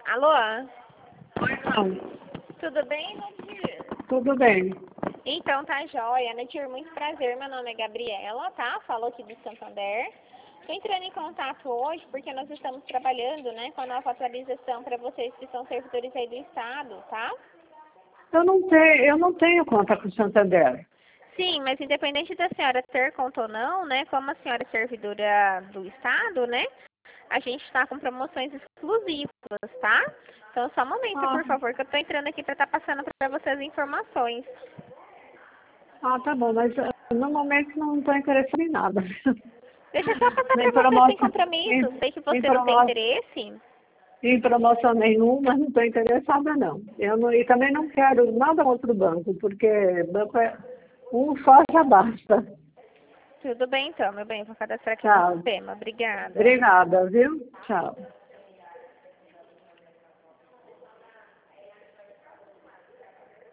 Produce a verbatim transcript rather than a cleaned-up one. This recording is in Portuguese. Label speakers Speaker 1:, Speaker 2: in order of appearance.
Speaker 1: Alô?
Speaker 2: Oi, não.
Speaker 1: Tudo bem, Nadir?
Speaker 2: Tudo bem.
Speaker 1: Então, tá jóia. Nadir, muito prazer. Meu nome é Gabriela, tá? Falou aqui do Santander. Estou entrando em contato hoje porque nós estamos trabalhando, né, com a nova atualização para vocês que são servidores aí do Estado, tá?
Speaker 2: Eu não tenho, eu não tenho conta com o Santander.
Speaker 1: Sim, mas independente da senhora ter conta ou não, né, como a senhora é servidora do Estado, né, a gente está com promoções exclusivas, tá? Então, só um momento,
Speaker 2: Ah,
Speaker 1: por favor, que eu estou entrando aqui para estar passando para vocês as informações.
Speaker 2: ah, tá bom, mas uh, no momento não estou interessada em nada.
Speaker 1: Deixa eu só passar
Speaker 2: Nem
Speaker 1: para você sem
Speaker 2: promoção,
Speaker 1: compromisso.
Speaker 2: em,
Speaker 1: Sei que
Speaker 2: em,
Speaker 1: você não tem
Speaker 2: promo,
Speaker 1: interesse.
Speaker 2: em promoção nenhuma, não estou interessada não. Eu não. E também não quero nada outro banco, porque banco é um só já basta.
Speaker 1: Tudo bem, então, meu bem. Vou cadastrar aqui no
Speaker 2: Tchau.
Speaker 1: sistema. Obrigada.
Speaker 2: Obrigada, viu? Tchau.